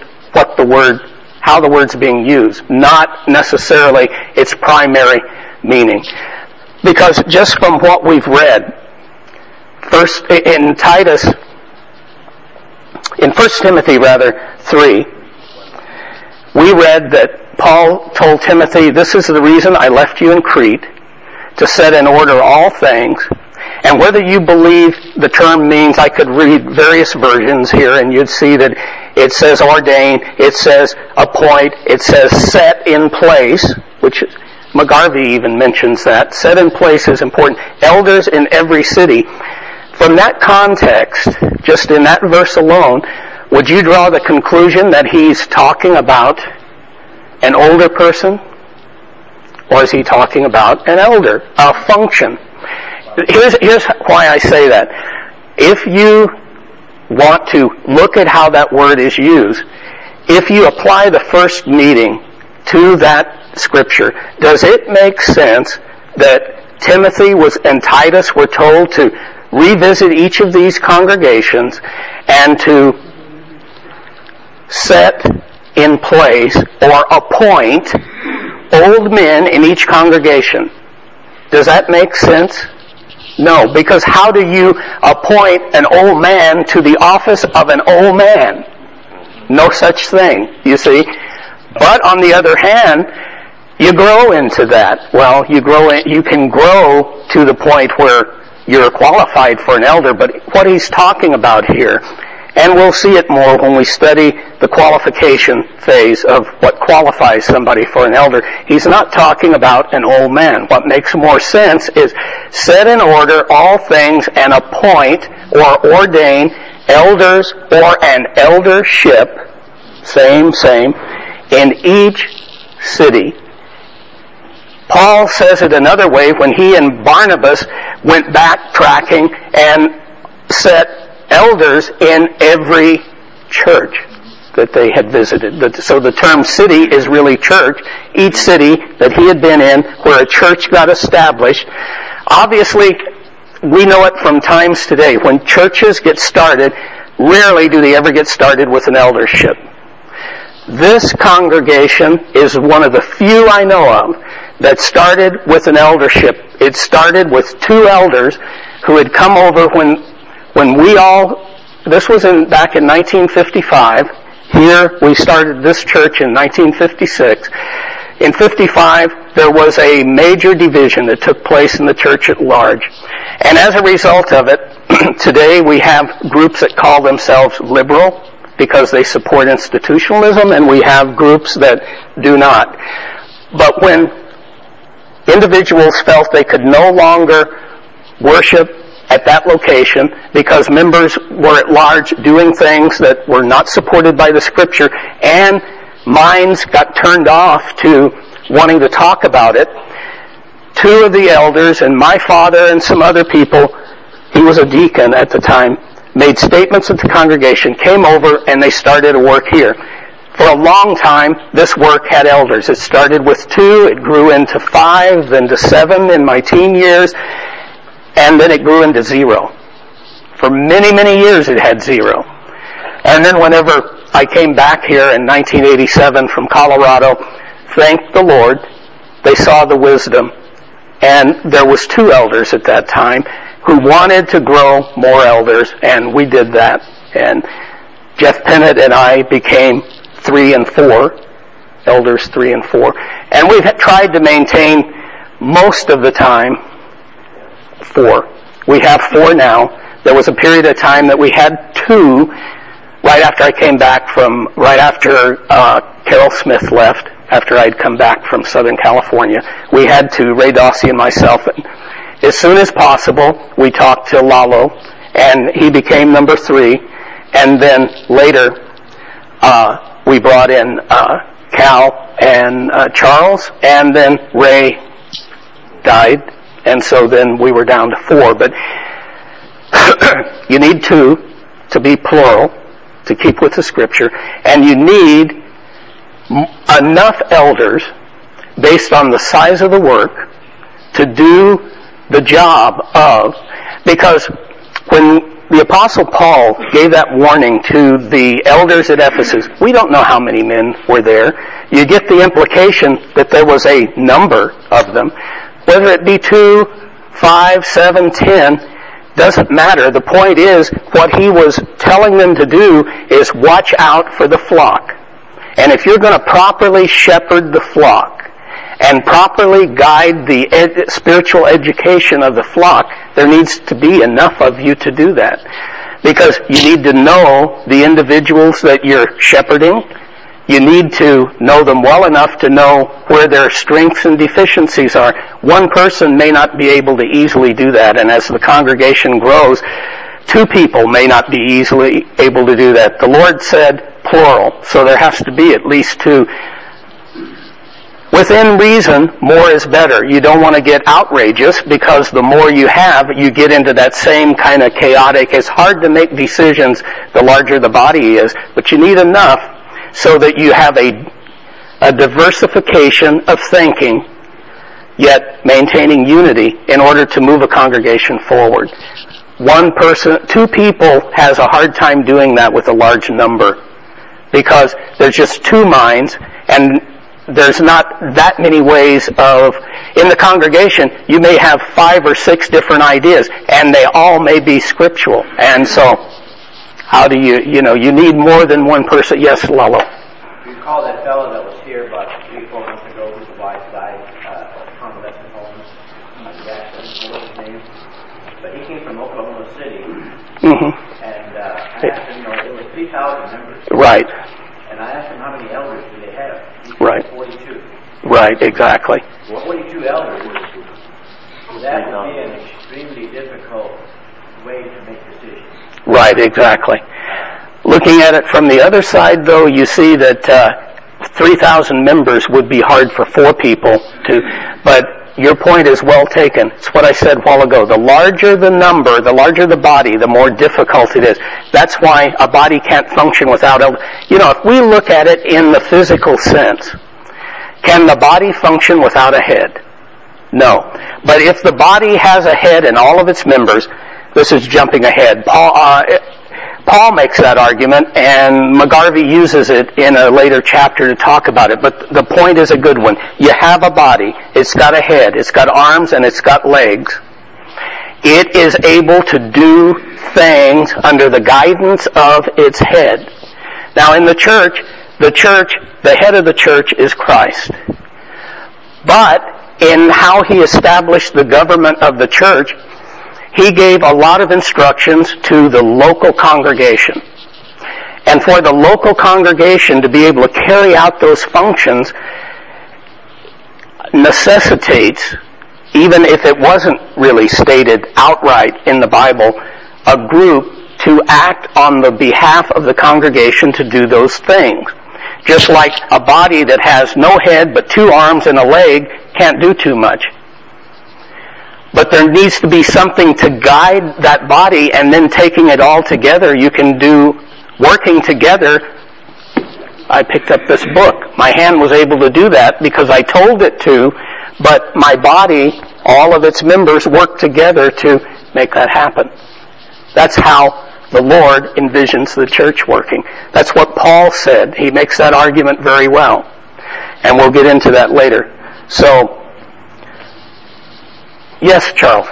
Speaker 1: how the word's being used, not necessarily its primary meaning. Because just from what we've read, first in 1 Timothy 3, we read that Paul told Timothy, this is the reason I left you in Crete, to set in order all things. And whether you believe the term means, I could read various versions here and you'd see that it says ordain, it says appoint, it says set in place, which McGarvey even mentions that. Set in place is important. Elders in every city. From that context, just in that verse alone, would you draw the conclusion that he's talking about an older person? Or is he talking about an elder, a function? Here's why I say that. If you want to look at how that word is used, if you apply the first meeting to that scripture, does it make sense that Timothy and Titus were told to revisit each of these congregations and to set in place or appoint old men in each congregation? Does that make sense? No, because how do you appoint an old man to the office of an old man? No such thing, you see. But on the other hand, you grow into that. Well, you can grow to the point where you're qualified for an elder, but what he's talking about here, and we'll see it more when we study the qualification phase of what qualifies somebody for an elder. He's not talking about an old man. What makes more sense is set in order all things and appoint or ordain elders or an eldership, same, in each city. Paul says it another way when he and Barnabas went backtracking and set elders in every church that they had visited. So the term city is really church. Each city that he had been in where a church got established. Obviously, we know it from times today. When churches get started, rarely do they ever get started with an eldership. This congregation is one of the few I know of that started with an eldership. It started with two elders who had come over this was back in 1955. Here we started this church in 1956. In 55, there was a major division that took place in the church at large. And as a result of it, today we have groups that call themselves liberal because they support institutionalism, and we have groups that do not. But when individuals felt they could no longer worship at that location because members were at large doing things that were not supported by the scripture, and minds got turned off to wanting to talk about it, two of the elders and my father and some other people, he was a deacon at the time, made statements at the congregation, came over, and they started a work here. For a long time, this work had elders. It started with 2, it grew into 5, then to 7 in my teen years, and then it grew into 0. For many, many years it had 0. And then whenever I came back here in 1987 from Colorado, thank the Lord, they saw the wisdom. And there was 2 elders at that time who wanted to grow more elders, and we did that. And Jeff Pennant and I became 3 and 4, elders 3 and 4. And we've tried to maintain most of the time 4. We have 4 now. There was a period of time that we had 2 right after I came back right after Carol Smith left, after I'd come back from Southern California. We had 2, Ray Dossie and myself. And as soon as possible, we talked to Lalo, and he became number 3. And then later, we brought in Cal and Charles, and then Ray died, and so then we were down to 4. But you need 2 to be plural, to keep with the scripture, and you need enough elders based on the size of the work to do the job of, because when the Apostle Paul gave that warning to the elders at Ephesus, we don't know how many men were there. You get the implication that there was a number of them. Whether it be 2, 5, 7, 10, doesn't matter. The point is, what he was telling them to do is watch out for the flock. And if you're going to properly shepherd the flock and properly guide the spiritual education of the flock, there needs to be enough of you to do that. Because you need to know the individuals that you're shepherding. You need to know them well enough to know where their strengths and deficiencies are. One person may not be able to easily do that, and as the congregation grows, two people may not be easily able to do that. The Lord said plural, so there has to be at least two. Within reason, more is better. You don't want to get outrageous, because the more you have, you get into that same kind of chaotic. It's hard to make decisions the larger the body is, but you need enough so that you have a diversification of thinking, yet maintaining unity in order to move a congregation forward. One person, two people has a hard time doing that with a large number, because there's just two minds, and there's not that many ways of, in the congregation, you may have 5 or 6 different ideas, and they all may be scriptural. And so, how do you need more than one person. Yes, Lalo.
Speaker 2: You recall that fellow that was here about 3-4 months ago whose wife died at convalescent homes? Jackson, what was his name? But he came from Oklahoma City.
Speaker 1: Mm-hmm.
Speaker 2: And I asked him, it was 3,000 members.
Speaker 1: Right.
Speaker 2: And I asked him how many elders do they have. He said
Speaker 1: Right.
Speaker 2: 42.
Speaker 1: Right, exactly.
Speaker 2: Well, 42 elders. That would be an extremely difficult way to make decisions.
Speaker 1: Right, exactly. Looking at it from the other side, though, you see that 3,000 members would be hard for 4 people to, but your point is well taken. It's what I said a while ago. The larger the number, the larger the body, the more difficult it is. That's why a body can't function without elders. If we look at it in the physical sense, can the body function without a head? No. But if the body has a head and all of its members, this is jumping ahead. Paul makes that argument, and McGarvey uses it in a later chapter to talk about it. But the point is a good one. You have a body. It's got a head. It's got arms, and it's got legs. It is able to do things under the guidance of its head. Now, in the church, the head of the church is Christ. But in how he established the government of the church, he gave a lot of instructions to the local congregation. And for the local congregation to be able to carry out those functions necessitates, even if it wasn't really stated outright in the Bible, a group to act on the behalf of the congregation to do those things. Just like a body that has no head but 2 arms and a leg can't do too much. But there needs to be something to guide that body, and then taking it all together, you can do working together. I picked up this book. My hand was able to do that because I told it to, but my body, all of its members work together to make that happen. That's how the Lord envisions the church working. That's what Paul said. He makes that argument very well. And we'll get into that later. So, yes, Charles.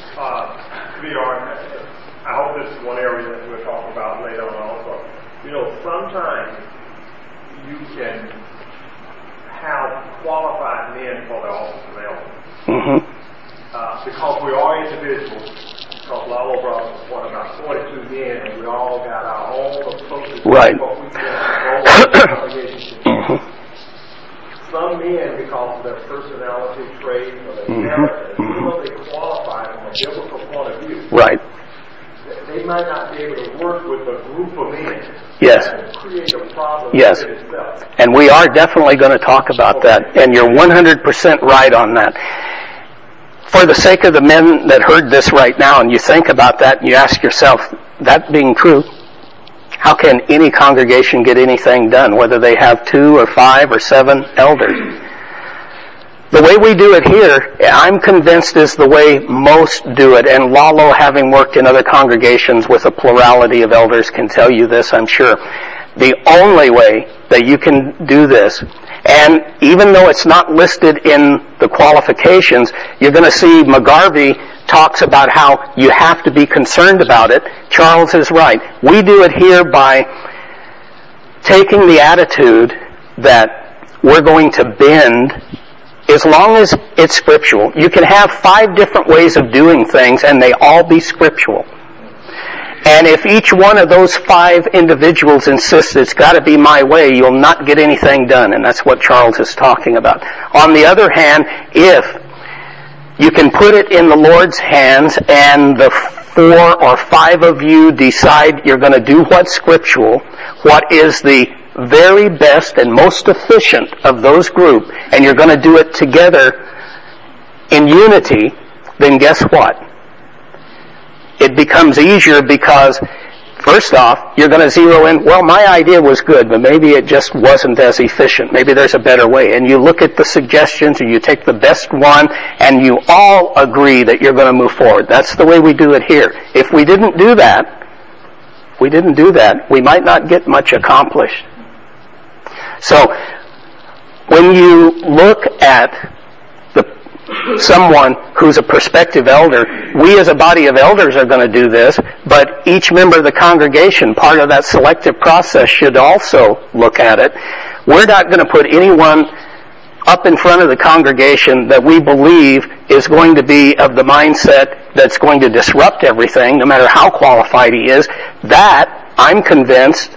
Speaker 4: I hope this is one area that we'll talk about later on also. Sometimes you can have qualified men for the office of elder.
Speaker 1: Mm-hmm.
Speaker 4: Because we are individuals, because Lalo brought us about 42 men, and we all got our own approaches to
Speaker 1: right.
Speaker 4: What we can control the congregation. Mm-hmm. Some men, because of their personality traits or their character, even though they qualify from a biblical point of view,
Speaker 1: right.
Speaker 4: they might not be able to work with a group of men.
Speaker 1: Yes.
Speaker 4: And create a problem
Speaker 1: yes.
Speaker 4: in itself.
Speaker 1: And we are definitely going to talk about that, and you're 100% right on that. For the sake of the men that heard this right now, and you think about that, and you ask yourself, that being true, how can any congregation get anything done, whether they have 2 or 5 or 7 elders? The way we do it here, I'm convinced, is the way most do it, and Lalo, having worked in other congregations with a plurality of elders, can tell you this, I'm sure. The only way that you can do this, and even though it's not listed in the qualifications, you're going to see McGarvey talks about how you have to be concerned about it. Charles is right. We do it here by taking the attitude that we're going to bend as long as it's scriptural. You can have 5 different ways of doing things and they all be scriptural. And if each one of those 5 individuals insists it's got to be my way, you'll not get anything done. And that's what Charles is talking about. On the other hand, if you can put it in the Lord's hands and the 4 or 5 of you decide you're going to do what's scriptural, what is the very best and most efficient of those group, and you're going to do it together in unity, then guess what? It becomes easier because, first off, you're going to zero in, well, my idea was good, but maybe it just wasn't as efficient. Maybe there's a better way. And you look at the suggestions, or you take the best one, and you all agree that you're going to move forward. That's the way we do it here. If we didn't do that, we might not get much accomplished. So, when you look at someone who's a prospective elder, we as a body of elders are going to do this, but each member of the congregation, part of that selective process, should also look at it. We're not going to put anyone up in front of the congregation that we believe is going to be of the mindset that's going to disrupt everything, no matter how qualified he is. That, I'm convinced,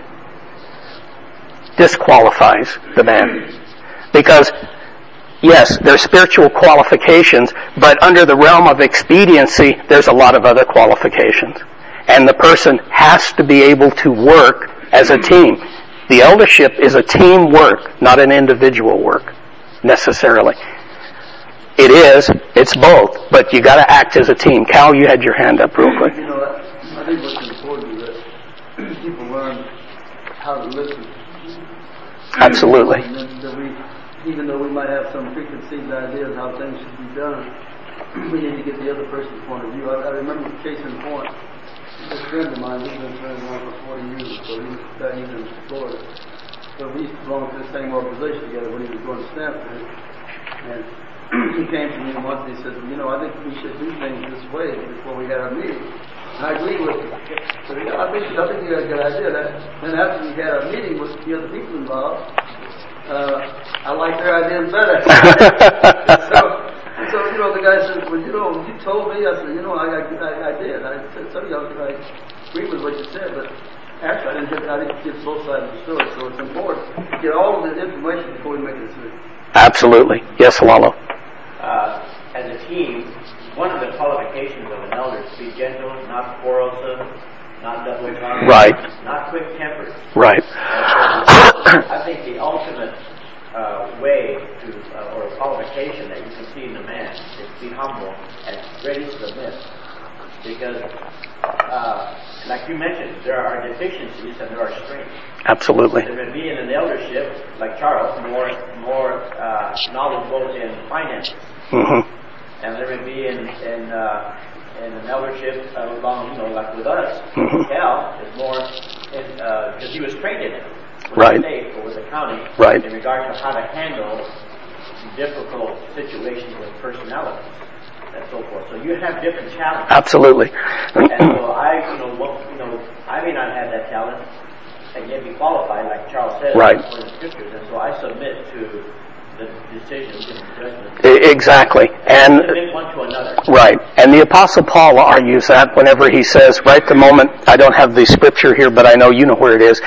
Speaker 1: disqualifies the man. Because yes, there's spiritual qualifications, but under the realm of expediency, there's a lot of other qualifications. And the person has to be able to work as a team. The eldership is a team work, not an individual work, necessarily. It is, it's both, but you got to act as a team. Cal, you had your hand up real quick.
Speaker 3: You know, I think what's important is that people learn how to listen.
Speaker 1: Absolutely.
Speaker 3: Even though we might have some preconceived ideas how things should be done, we need to get the other person's point of view. I remember case in point, this friend of mine, he's been friends of mine for 40 years, so he's in Florida. So we belonged to the same organization together when he was going to Stanford. And he came to me once and he said, you know, I think we should do things this way before we had our meeting. And I agreed with him. So I think you got a good idea. Then after we had our meeting with the other people involved, I like their ideas better. so you know, the guy says, well, you know, you told me. I said, you know, I did. I said, so I agree with what you said, but actually I didn't get both sides of the story. So it's important to get all of the information before we make a decision.
Speaker 1: Absolutely. Yes, Lalo.
Speaker 2: As a team, one of the qualifications of an elder is to be gentle, not quarrelsome, not double-tongued,
Speaker 1: right,
Speaker 2: not quick-tempered.
Speaker 1: Right.
Speaker 2: I think the ultimate way to, or qualification that you can see in a man is to be humble and ready to submit. Because, like you mentioned, there are deficiencies and there are strengths.
Speaker 1: Absolutely.
Speaker 2: There may be in an eldership, like Charles, more knowledgeable in finances.
Speaker 1: Mm-hmm.
Speaker 2: And there may be in an eldership along, you know, like with us.
Speaker 1: Mm-hmm.
Speaker 2: Cal is more, because he was trained in it. With
Speaker 1: right.
Speaker 2: the state or with the county.
Speaker 1: Right.
Speaker 2: In regard to how to handle difficult situations with personalities and so forth. So you have different challenges.
Speaker 1: Absolutely.
Speaker 2: And so I may not have that talent and yet be qualified, like Charles said,
Speaker 1: right.
Speaker 2: for the scriptures. And so I submit to the decisions and judgments.
Speaker 1: Exactly. And
Speaker 2: submit one to another.
Speaker 1: Right. And the Apostle Paul argues that whenever he says, right the moment, I don't have the scripture here, but I know you know where it is.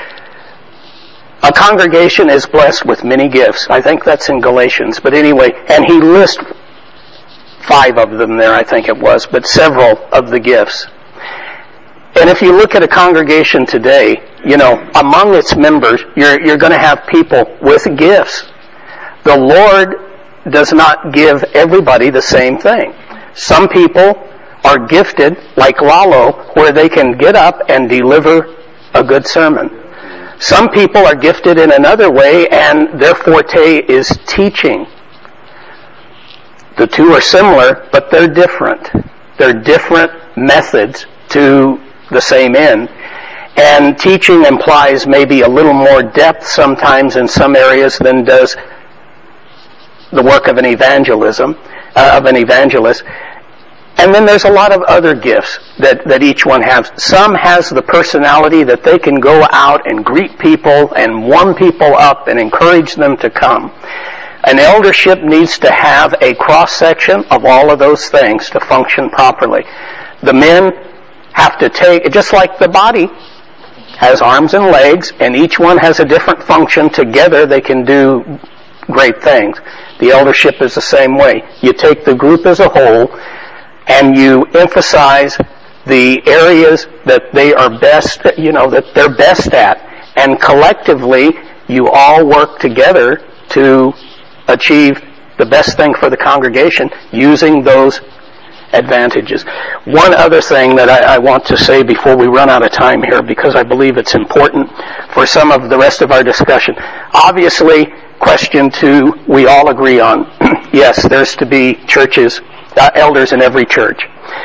Speaker 1: A congregation is blessed with many gifts. I think that's in Galatians. But anyway, and he lists 5 of them there, I think it was, but several of the gifts. And if you look at a congregation today, you know, among its members, you're going to have people with gifts. The Lord does not give everybody the same thing. Some people are gifted, like Lalo, where they can get up and deliver a good sermon. Some people are gifted in another way, and their forte is teaching. The two are similar, but they're different. They're different methods to the same end. And teaching implies maybe a little more depth sometimes in some areas than does the work of an evangelist. And then there's a lot of other gifts that each one has. Some has the personality that they can go out and greet people and warm people up and encourage them to come. An eldership needs to have a cross-section of all of those things to function properly. The men have to take, just like the body has arms and legs, and each one has a different function. Together they can do great things. The eldership is the same way. You take the group as a whole, and you emphasize the areas that they are best, that they're best at. And collectively, you all work together to achieve the best thing for the congregation using those advantages. One other thing that I want to say before we run out of time here, because I believe it's important for some of the rest of our discussion. Obviously, question 2, we all agree on. Yes, there's to be churches, elders in every church.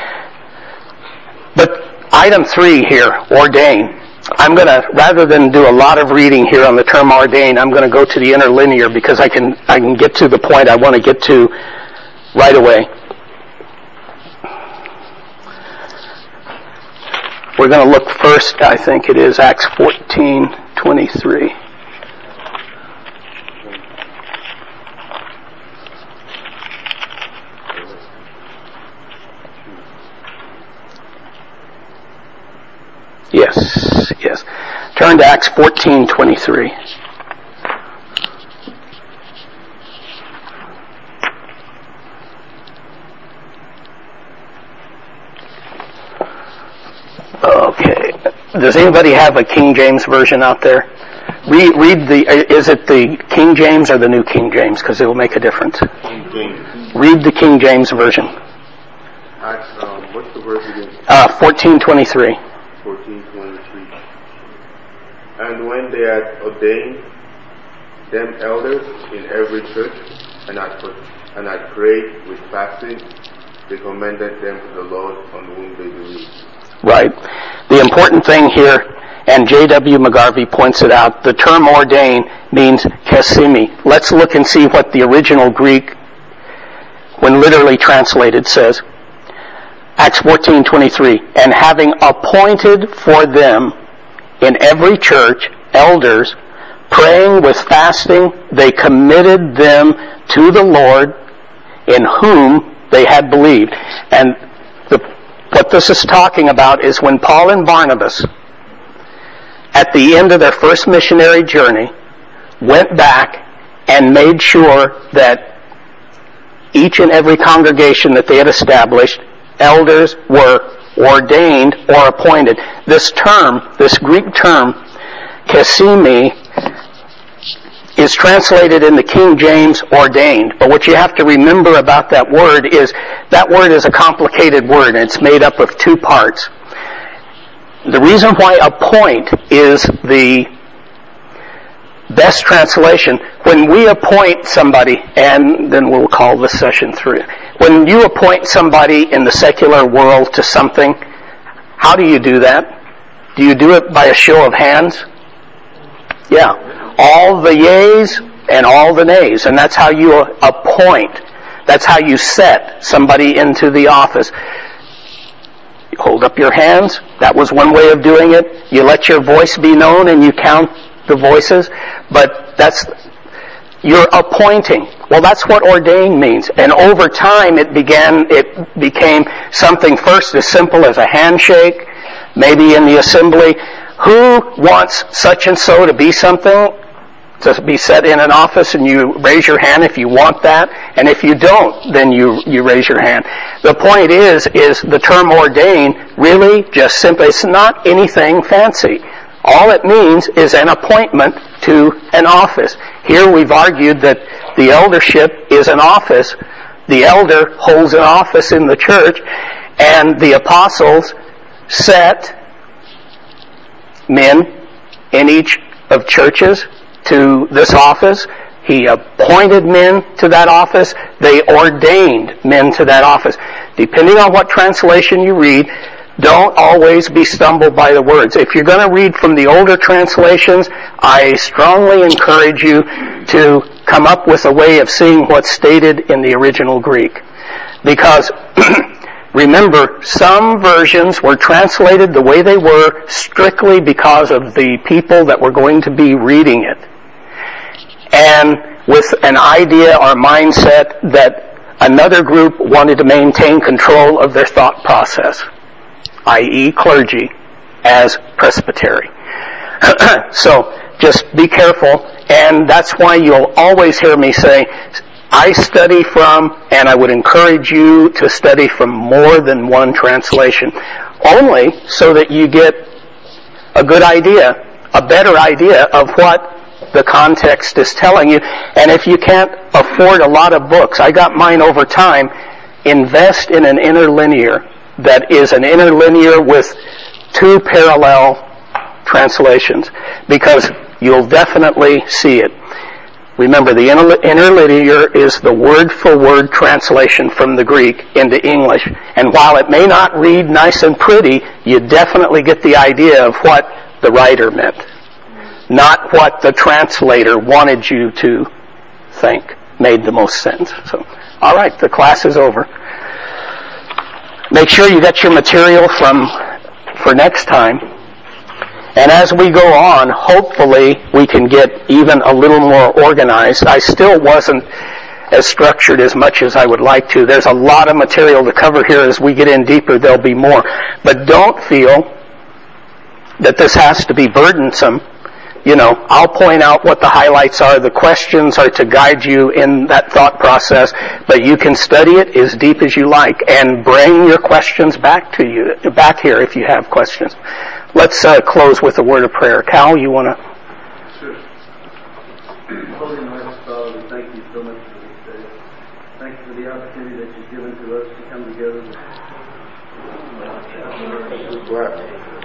Speaker 1: But item 3 here, ordain. I'm going to, rather than do a lot of reading here on the term ordain, I'm going to go to the interlinear because I can get to the point I want to get to right away. We're going to look first, I think it is Acts 14:23. Yes. Turn to Acts 14:23. Okay. Does anybody have a King James version out there? Read is it the King James or the New King James? Because it will make a difference.
Speaker 5: King James.
Speaker 1: Read the King James version.
Speaker 5: Acts, what's the verse again?
Speaker 1: 14:23.
Speaker 5: 14:23. And when they had ordained them elders in every church, and had prayed with fasting, they commended them to the Lord on whom they believed.
Speaker 1: Right. The important thing here, and J.W. McGarvey points it out, the term ordain means kesimi. Let's look and see what the original Greek, when literally translated, says. Acts 14:23, and having appointed for them in every church elders, praying with fasting, they committed them to the Lord in whom they had believed. And what this is talking about is when Paul and Barnabas, at the end of their first missionary journey, went back and made sure that each and every congregation that they had established, elders were ordained or appointed. This term, this Greek term, kesimi, is translated in the King James ordained. But what you have to remember about that word is a complicated word, and it's made up of 2 parts. The reason why appoint is the best translation, when we appoint somebody, and then we'll call this session through. When you appoint somebody in the secular world to something, how do you do that? Do you do it by a show of hands? Yeah. All the yeas and all the nays. And that's how you appoint. That's how you set somebody into the office. You hold up your hands. That was one way of doing it. You let your voice be known and you count the voices. But you're appointing. Well, that's what ordain means. And over time it became something first as simple as a handshake, maybe in the assembly. Who wants such and so to be something, to be set in an office, and you raise your hand if you want that, and if you don't, then you raise your hand. The point is the term ordain really just simply, it's not anything fancy. All it means is an appointment to an office. Here we've argued that the eldership is an office. The elder holds an office in the church, and the apostles set men in each of churches to this office. He appointed men to that office. They ordained men to that office. Depending on what translation you read, don't always be stumbled by the words. If you're going to read from the older translations, I strongly encourage you to come up with a way of seeing what's stated in the original Greek. Because Remember, some versions were translated the way they were strictly because of the people that were going to be reading it. And with an idea or mindset that another group wanted to maintain control of their thought process, i.e. clergy, as presbytery. So just be careful, and that's why you'll always hear me say, I study from, and I would encourage you to study from more than one translation, only so that you get a good idea, a better idea of what the context is telling you. And if you can't afford a lot of books, I got mine over time, invest in an interlinear that is an interlinear with 2 parallel translations, because you'll definitely see it. Remember, the interlinear is the word-for-word translation from the Greek into English. And while it may not read nice and pretty, you definitely get the idea of what the writer meant, not what the translator wanted you to think made the most sense. So, all right, the class is over. Make sure you get your material for next time. And as we go on, hopefully we can get even a little more organized. I still wasn't as structured as much as I would like to. There's a lot of material to cover here. As we get in deeper, there'll be more. But don't feel that this has to be burdensome. You know, I'll point out what the highlights are. The questions are to guide you in that thought process, but you can study it as deep as you like and bring your questions back here if you have questions. Let's close with a word of prayer. Cal, you want to?
Speaker 6: Sure. Holy and righteous Father, we thank you so much for this day. Thank you for the opportunity that you've given to us to come together.